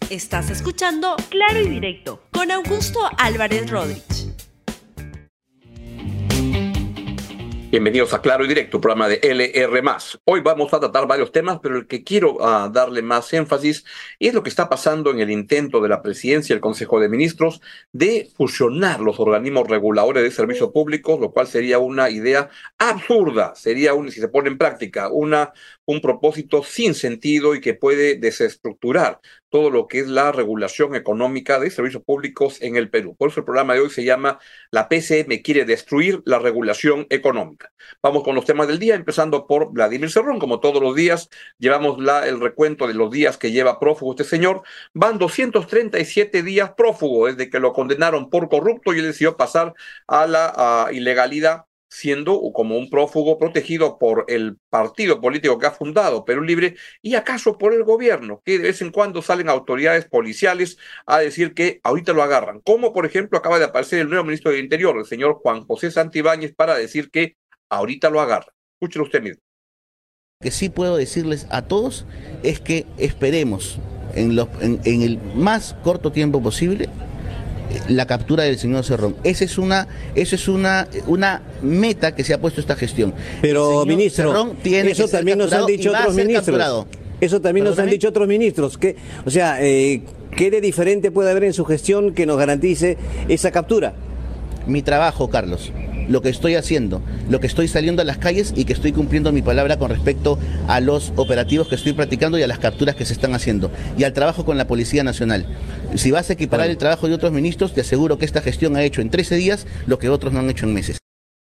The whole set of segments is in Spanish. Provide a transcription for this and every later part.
Estás escuchando Claro y Directo con Augusto Álvarez Rodríguez. Bienvenidos a Claro y Directo, programa de LR+. Hoy vamos a tratar varios temas, pero el que quiero darle más énfasis es lo que está pasando en el intento de la Presidencia y el Consejo de Ministros de fusionar los organismos reguladores de servicios públicos, lo cual sería una idea absurda, sería, si se pone en práctica, un propósito sin sentido y que puede desestructurar todo lo que es la regulación económica de servicios públicos en el Perú. Por eso el programa de hoy se llama La PCM quiere destruir la regulación económica. Vamos con los temas del día, empezando por Vladimir Cerrón. Como todos los días, llevamos el recuento de los días que lleva prófugo este señor. Van 237 días prófugo desde que lo condenaron por corrupto y él decidió pasar a la ilegalidad, siendo como un prófugo protegido por el partido político que ha fundado Perú Libre y acaso por el gobierno, que de vez en cuando salen autoridades policiales a decir que ahorita lo agarran. Como por ejemplo acaba de aparecer el nuevo ministro del Interior, el señor Juan José Santibáñez, para decir que ahorita lo agarran. Escúchelo usted mismo. Lo que sí puedo decirles a todos es que esperemos en el más corto tiempo posible la captura del señor Cerrón. Esa es una meta que se ha puesto esta gestión. Pero, ministro, Cerrón tiene eso también nos han dicho otros ministros. Eso también nos han dicho otros ministros. ¿Qué de diferente puede haber en su gestión que nos garantice esa captura? Mi trabajo, Carlos, lo que estoy haciendo, lo que estoy saliendo a las calles y que estoy cumpliendo mi palabra con respecto a los operativos que estoy practicando y a las capturas que se están haciendo y al trabajo con la Policía Nacional. Si vas a equiparar el trabajo de otros ministros, te aseguro que esta gestión ha hecho en 13 días lo que otros no han hecho en meses.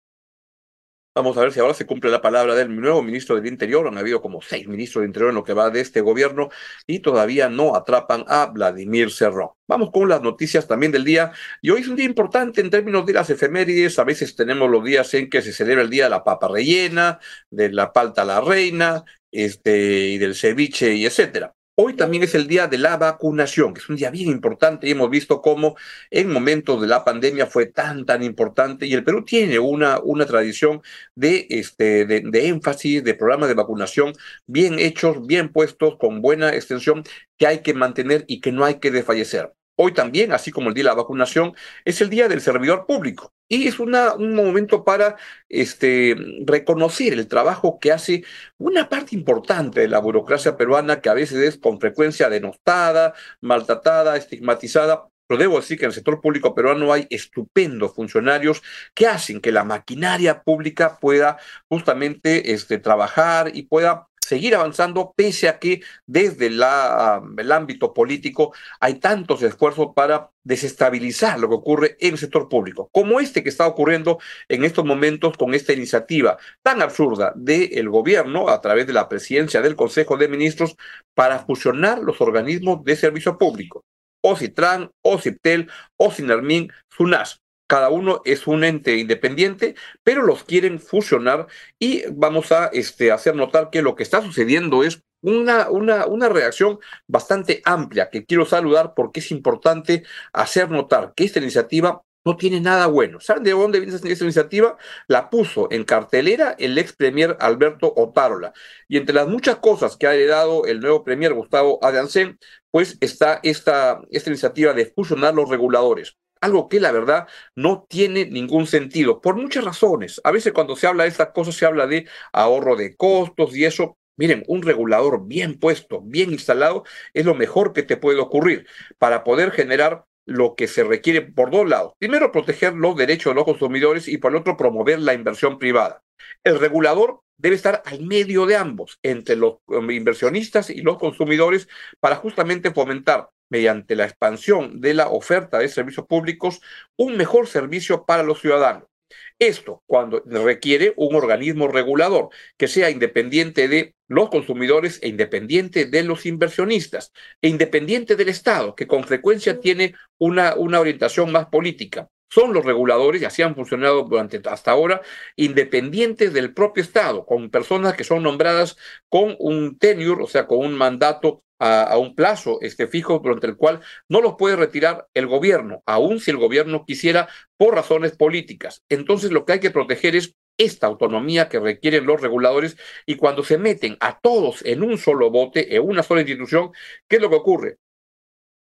Vamos a ver si ahora se cumple la palabra del nuevo ministro del Interior. Han habido como 6 ministros del Interior en lo que va de este gobierno y todavía no atrapan a Vladimir Cerrón. Vamos con las noticias también del día. Y hoy es un día importante en términos de las efemérides. A veces tenemos los días en que se celebra el día de la papa rellena, de la palta a la reina, y del ceviche y etcétera. Hoy también es el día de la vacunación, que es un día bien importante y hemos visto cómo en momentos de la pandemia fue tan importante y el Perú tiene una tradición de énfasis, de programas de vacunación bien hechos, bien puestos, con buena extensión, que hay que mantener y que no hay que desfallecer. Hoy también, así como el día de la vacunación, es el día del servidor público y es un momento para reconocer el trabajo que hace una parte importante de la burocracia peruana, que a veces es con frecuencia denostada, maltratada, estigmatizada. Pero debo decir que en el sector público peruano hay estupendos funcionarios que hacen que la maquinaria pública pueda justamente trabajar y pueda seguir avanzando, pese a que desde el ámbito político hay tantos esfuerzos para desestabilizar lo que ocurre en el sector público, como que está ocurriendo en estos momentos con esta iniciativa tan absurda del gobierno a través de la presidencia del Consejo de Ministros para fusionar los organismos de servicio público. OCITRAN, OCIPTEL, OCINERMIN, SUNAS. Cada uno es un ente independiente, pero los quieren fusionar y vamos a hacer notar que lo que está sucediendo es una reacción bastante amplia que quiero saludar porque es importante hacer notar que esta iniciativa no tiene nada bueno. ¿Saben de dónde viene esta iniciativa? La puso en cartelera el ex premier Alberto Otárola. Y entre las muchas cosas que ha heredado el nuevo premier Gustavo Adrianzén, pues está esta iniciativa de fusionar los reguladores. Algo que la verdad no tiene ningún sentido, por muchas razones. A veces cuando se habla de estas cosas se habla de ahorro de costos y eso. Miren, un regulador bien puesto, bien instalado, es lo mejor que te puede ocurrir para poder generar lo que se requiere por dos lados. Primero, proteger los derechos de los consumidores y por el otro, promover la inversión privada. El regulador debe estar al medio de ambos, entre los inversionistas y los consumidores, para justamente fomentar, mediante la expansión de la oferta de servicios públicos, un mejor servicio para los ciudadanos. Esto cuando requiere un organismo regulador que sea independiente de los consumidores e independiente de los inversionistas e independiente del Estado, que con frecuencia tiene una orientación más política. Son los reguladores, y así han funcionado hasta ahora, independientes del propio Estado, con personas que son nombradas con un tenure, o sea, con un mandato a un plazo fijo durante el cual no los puede retirar el gobierno, aun si el gobierno quisiera por razones políticas. Entonces lo que hay que proteger es esta autonomía que requieren los reguladores, y cuando se meten a todos en un solo bote, en una sola institución, ¿qué es lo que ocurre?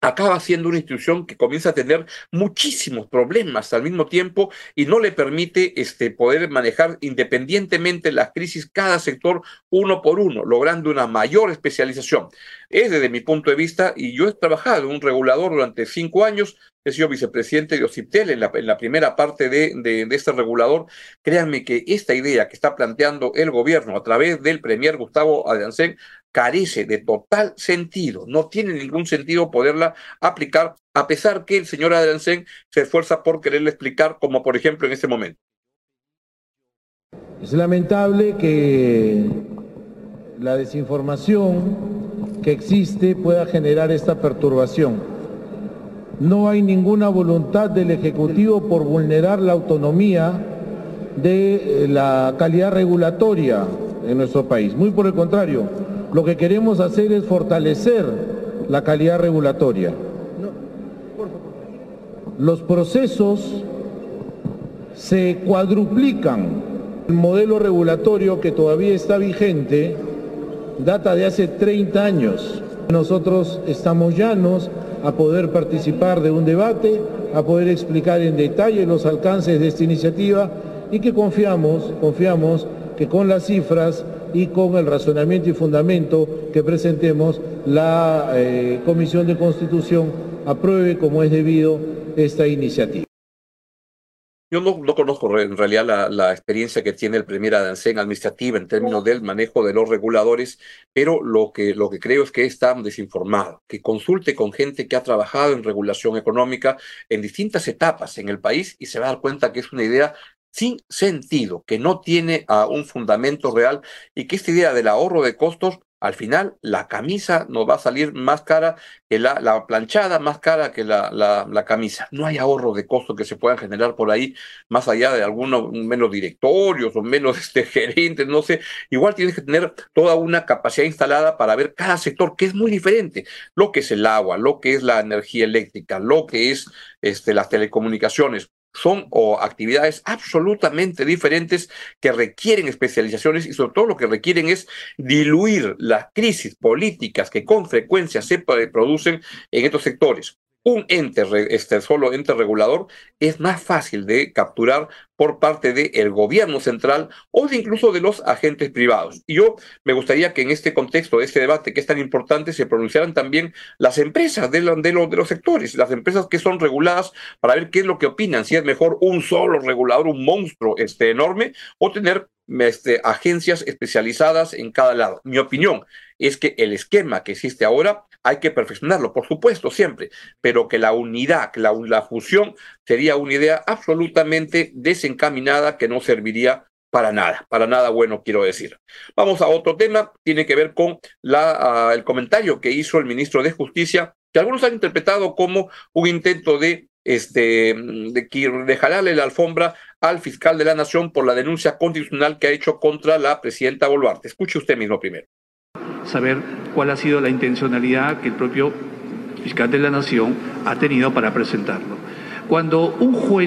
acaba siendo una institución que comienza a tener muchísimos problemas al mismo tiempo y no le permite poder manejar independientemente las crisis cada sector uno por uno, logrando una mayor especialización. Es desde mi punto de vista, y yo he trabajado en un regulador durante 5 años, he sido vicepresidente de OCIPTEL en la primera parte de este regulador. Créanme que esta idea que está planteando el gobierno a través del premier Gustavo Adriancén carece de total sentido, no tiene ningún sentido poderla aplicar, a pesar que el señor Adriancén se esfuerza por quererle explicar, como por ejemplo en este momento. Es lamentable que la desinformación que existe pueda generar esta perturbación. No hay ninguna voluntad del Ejecutivo por vulnerar la autonomía de la calidad regulatoria en nuestro país. Muy por el contrario, lo que queremos hacer es fortalecer la calidad regulatoria. Los procesos se cuadruplican. El modelo regulatorio que todavía está vigente data de hace 30 años. Nosotros estamos llanos a poder participar de un debate, a poder explicar en detalle los alcances de esta iniciativa y que confiamos que con las cifras y con el razonamiento y fundamento que presentemos, la Comisión de Constitución apruebe como es debido esta iniciativa. Yo no conozco en realidad la experiencia que tiene el premier Adriancén administrativa en términos del manejo de los reguladores, pero lo que creo es que está desinformado, que consulte con gente que ha trabajado en regulación económica en distintas etapas en el país y se va a dar cuenta que es una idea sin sentido, que no tiene un fundamento real y que esta idea del ahorro de costos, al final la camisa nos va a salir más cara que la planchada, más cara que la camisa. No hay ahorro de costos que se puedan generar por ahí, más allá de algunos menos directorios o menos gerentes, no sé. Igual tienes que tener toda una capacidad instalada para ver cada sector, que es muy diferente. Lo que es el agua, lo que es la energía eléctrica, lo que es las telecomunicaciones. Son actividades absolutamente diferentes que requieren especializaciones y sobre todo lo que requieren es diluir las crisis políticas que con frecuencia se producen en estos sectores. Un solo ente regulador es más fácil de capturar por parte del gobierno central o incluso de los agentes privados. Y yo me gustaría que en este contexto de este debate que es tan importante se pronunciaran también las empresas de los sectores, las empresas que son reguladas para ver qué es lo que opinan, si es mejor un solo regulador, un monstruo enorme, o tener agencias especializadas en cada lado. Mi opinión es que el esquema que existe ahora hay que perfeccionarlo, por supuesto, siempre, pero que la unidad, que la fusión sería una idea absolutamente desencaminada que no serviría para nada bueno, quiero decir. Vamos a otro tema, tiene que ver con el comentario que hizo el ministro de Justicia, que algunos han interpretado como un intento de jalarle la alfombra al fiscal de la Nación por la denuncia constitucional que ha hecho contra la presidenta Boluarte. Escuche usted mismo primero. Saber cuál ha sido la intencionalidad que el propio fiscal de la Nación ha tenido para presentarlo. Cuando un juez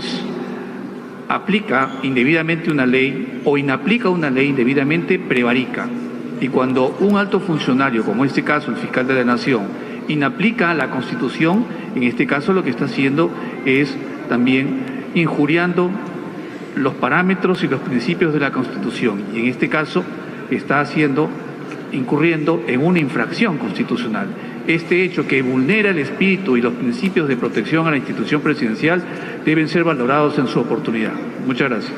aplica indebidamente una ley o inaplica una ley indebidamente, prevarica. Y cuando un alto funcionario, como en este caso el fiscal de la Nación, inaplica la Constitución, en este caso lo que está haciendo es también injuriando los parámetros y los principios de la Constitución. Y en este caso está incurriendo en una infracción constitucional. Este hecho, que vulnera el espíritu y los principios de protección a la institución presidencial, deben ser valorados en su oportunidad. Muchas gracias.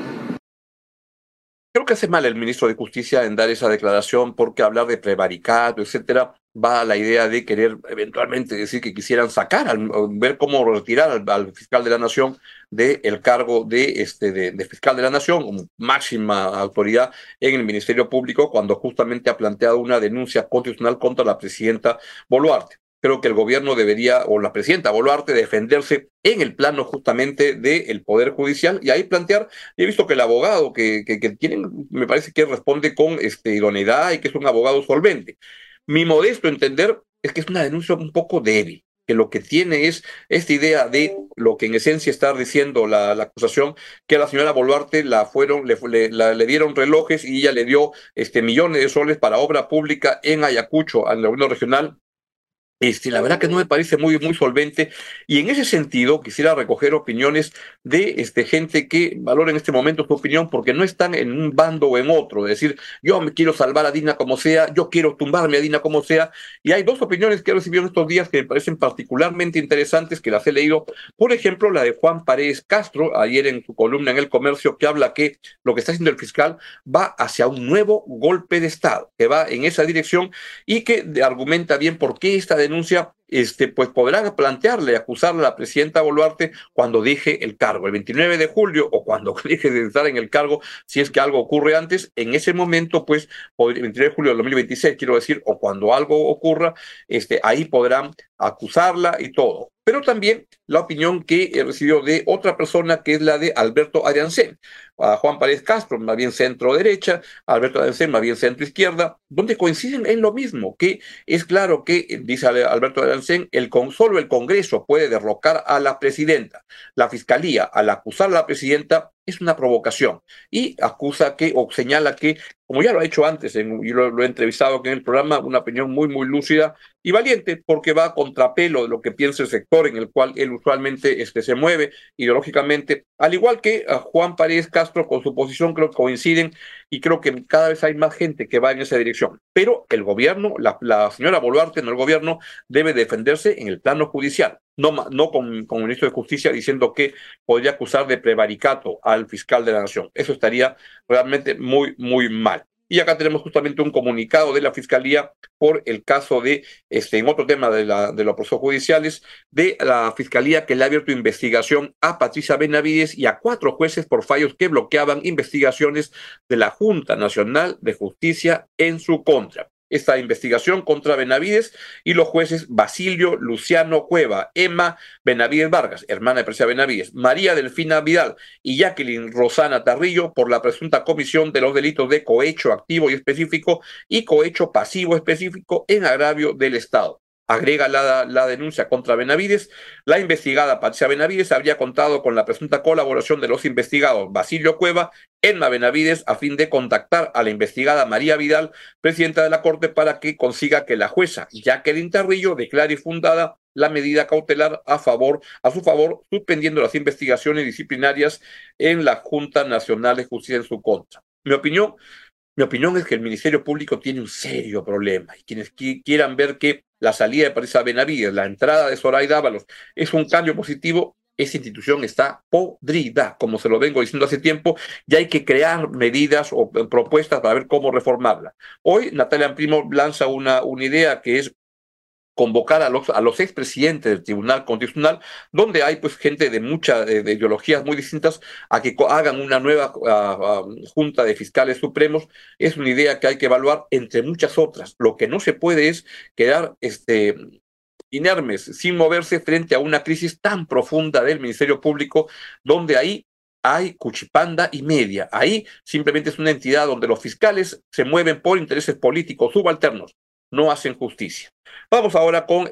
Creo que hace mal el ministro de Justicia en dar esa declaración, porque hablar de prevaricato, etcétera, va a la idea de querer eventualmente decir que quisieran sacar, ver cómo retirar al fiscal de la Nación del cargo de fiscal de la Nación, como máxima autoridad en el Ministerio Público, cuando justamente ha planteado una denuncia constitucional contra la presidenta Boluarte. Creo que el gobierno debería, o la presidenta Boluarte, defenderse en el plano justamente del Poder Judicial y ahí plantear. He visto que el abogado que tienen, me parece que responde con idoneidad y que es un abogado solvente. Mi modesto entender es que es una denuncia un poco débil, que lo que tiene es esta idea de lo que en esencia está diciendo la acusación, que a la señora Boluarte le dieron relojes y ella le dio millones de soles para obra pública en Ayacucho, en el gobierno regional, La verdad que no me parece muy solvente, y en ese sentido quisiera recoger opiniones de gente que valora en este momento su opinión, porque no están en un bando o en otro, es decir, yo me quiero salvar a Dina como sea, yo quiero tumbarme a Dina como sea, y hay dos opiniones que he recibido en estos días que me parecen particularmente interesantes, que las he leído, por ejemplo, la de Juan Paredes Castro, ayer en su columna en El Comercio, que habla que lo que está haciendo el fiscal va hacia un nuevo golpe de Estado, que va en esa dirección, y que argumenta bien por qué esta denuncia, pues podrán plantearle, acusarle a la presidenta Boluarte cuando deje el cargo, el 29 de julio, o cuando deje de estar en el cargo, si es que algo ocurre antes, en ese momento, pues, el 29 de julio del 2026, quiero decir, o cuando algo ocurra, ahí podrán acusarla y todo. Pero también la opinión que he recibido de otra persona, que es la de Alberto Adriancén, a Juan Paredes Castro, más bien centro-derecha, Alberto Adriancén, más bien centro-izquierda, donde coinciden en lo mismo, que es claro que, dice Alberto Adriancén, solo el Congreso puede derrocar a la presidenta. La Fiscalía, al acusar a la presidenta, es una provocación, y acusa o señala que, como ya lo ha hecho antes, yo lo he entrevistado aquí en el programa, una opinión muy lúcida y valiente, porque va a contrapelo de lo que piensa el sector en el cual él usualmente se mueve ideológicamente, al igual que a Juan Paredes Castro, con su posición creo que coinciden, y creo que cada vez hay más gente que va en esa dirección. Pero el gobierno, la señora Boluarte, no el gobierno, debe defenderse en el plano judicial, no con el ministro de Justicia diciendo que podría acusar de prevaricato al fiscal de la Nación. Eso estaría realmente muy mal. Y acá tenemos justamente un comunicado de la Fiscalía por el caso de, en otro tema de los procesos judiciales, de la Fiscalía, que le ha abierto investigación a Patricia Benavides y a 4 jueces por fallos que bloqueaban investigaciones de la Junta Nacional de Justicia en su contra. Esta investigación contra Benavides y los jueces Basilio Luciano Cueva, Emma Benavides Vargas, hermana de Patricia Benavides, María Delfina Vidal y Jacqueline Rosana Tarrillo, por la presunta comisión de los delitos de cohecho activo y específico y cohecho pasivo específico en agravio del Estado. Agrega la denuncia contra Benavides: la investigada Patricia Benavides habría contado con la presunta colaboración de los investigados Basilio Cueva, Emma Benavides, a fin de contactar a la investigada María Vidal, presidenta de la Corte, para que consiga que la jueza Jacqueline Tarrillo declare fundada la medida cautelar a su favor, suspendiendo las investigaciones disciplinarias en la Junta Nacional de Justicia en su contra. Mi opinión es que el Ministerio Público tiene un serio problema, y quienes quieran ver que la salida de Patricia Benavides, la entrada de Zoraida Ábalos, es un cambio positivo, esa institución está podrida, como se lo vengo diciendo hace tiempo, y hay que crear medidas o propuestas para ver cómo reformarla. Hoy Natalia Primo lanza una idea, que es convocar a los expresidentes del Tribunal Constitucional, donde hay pues gente de de ideologías muy distintas, a que hagan una nueva junta de fiscales supremos. Es una idea que hay que evaluar entre muchas otras. Lo que no se puede es quedar inermes, sin moverse frente a una crisis tan profunda del Ministerio Público, donde ahí hay cuchipanda y media. Ahí simplemente es una entidad donde los fiscales se mueven por intereses políticos subalternos, no hacen justicia. Vamos ahora con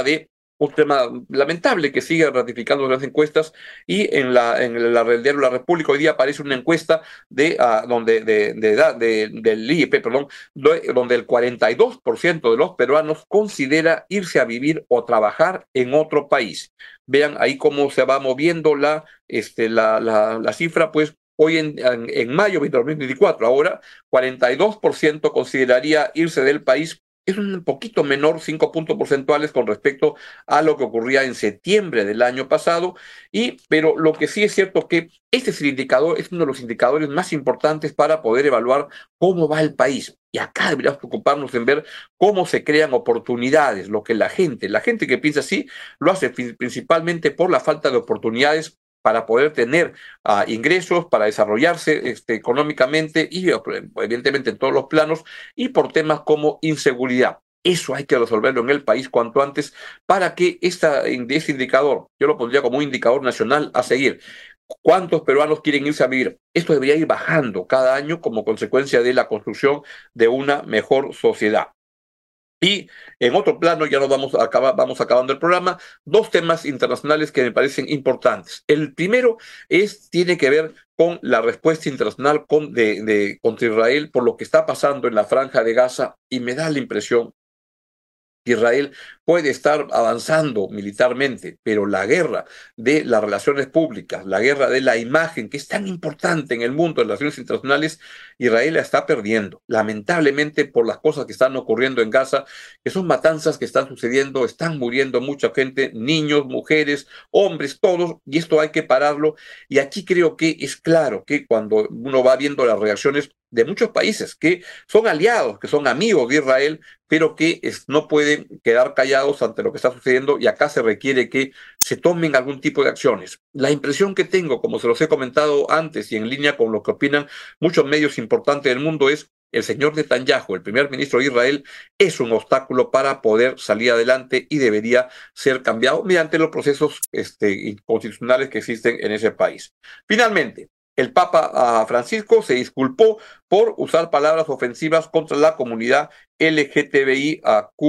un tema lamentable que sigue ratificando las encuestas, y en el diario La República hoy día aparece una encuesta del IEP, donde el 42% de los peruanos considera irse a vivir o trabajar en otro país. Vean ahí cómo se va moviendo la cifra, pues. Hoy en mayo de 2024, ahora 42% consideraría irse del país. Es un poquito menor, 5 puntos porcentuales, con respecto a lo que ocurría en septiembre del año pasado. Pero lo que sí es cierto que este es uno de los indicadores más importantes para poder evaluar cómo va el país. Y acá deberíamos preocuparnos en ver cómo se crean oportunidades. Lo que la gente que piensa así, lo hace principalmente por la falta de oportunidades para poder tener ingresos, para desarrollarse económicamente y evidentemente en todos los planos, y por temas como inseguridad. Eso hay que resolverlo en el país cuanto antes, para que ese indicador, yo lo pondría como un indicador nacional a seguir. ¿Cuántos peruanos quieren irse a vivir? Esto debería ir bajando cada año como consecuencia de la construcción de una mejor sociedad. Y en otro plano, ya vamos acabando el programa, 2 temas internacionales que me parecen importantes. El primero tiene que ver con la respuesta internacional contra Israel por lo que está pasando en la Franja de Gaza, y me da la impresión Israel puede estar avanzando militarmente, pero la guerra de las relaciones públicas, la guerra de la imagen, que es tan importante en el mundo de las relaciones internacionales, Israel la está perdiendo, lamentablemente por las cosas que están ocurriendo en Gaza, que son matanzas que están sucediendo, están muriendo mucha gente, niños, mujeres, hombres, todos, y esto hay que pararlo. Y aquí creo que es claro que cuando uno va viendo las reacciones de muchos países que son aliados, que son amigos de Israel, pero que no pueden quedar callados ante lo que está sucediendo, y acá se requiere que se tomen algún tipo de acciones. La impresión que tengo, como se los he comentado antes y en línea con lo que opinan muchos medios importantes del mundo, es el señor Netanyahu, el primer ministro de Israel, es un obstáculo para poder salir adelante y debería ser cambiado mediante los procesos constitucionales que existen en ese país. Finalmente, el Papa Francisco se disculpó por usar palabras ofensivas contra la comunidad LGTBIQ+,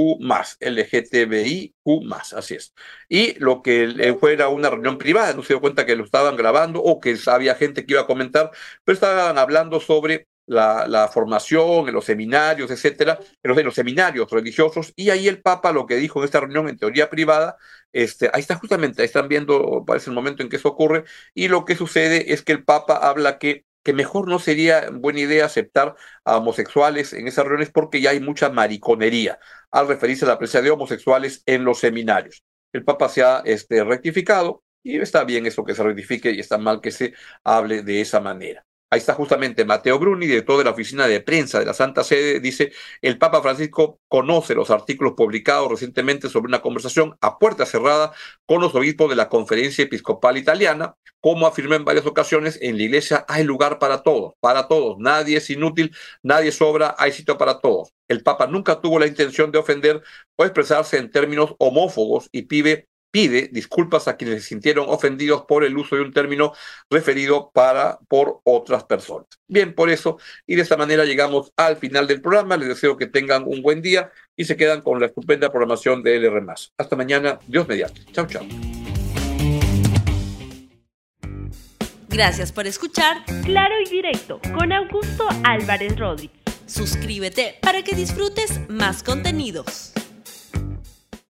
así es. Y lo que fuera una reunión privada, no se dio cuenta que lo estaban grabando o que había gente que iba a comentar, pero estaban hablando sobre la formación, en los seminarios, etcétera, en los seminarios religiosos, y ahí el Papa lo que dijo en esta reunión, en teoría privada, ahí está justamente, ahí están viendo, parece el momento en que eso ocurre, y lo que sucede es que el Papa habla que mejor no sería buena idea aceptar a homosexuales en esas reuniones porque ya hay mucha mariconería, al referirse a la presencia de homosexuales en los seminarios. El Papa se ha rectificado, y está bien eso que se rectifique, y está mal que se hable de esa manera. Ahí está justamente Matteo Bruni, director de la oficina de prensa de la Santa Sede, dice: el Papa Francisco conoce los artículos publicados recientemente sobre una conversación a puerta cerrada con los obispos de la Conferencia Episcopal Italiana. Como afirmó en varias ocasiones, en la Iglesia hay lugar para todos, nadie es inútil, nadie sobra, hay sitio para todos. El Papa nunca tuvo la intención de ofender o expresarse en términos homófobos y pide disculpas a quienes se sintieron ofendidos por el uso de un término referido por otras personas. Bien, por eso, y de esta manera llegamos al final del programa. Les deseo que tengan un buen día y se quedan con la estupenda programación de LR+. Hasta mañana, Dios mediante. Chau, chau. Gracias por escuchar Claro y Directo con Augusto Álvarez Rodríguez. Suscríbete para que disfrutes más contenidos.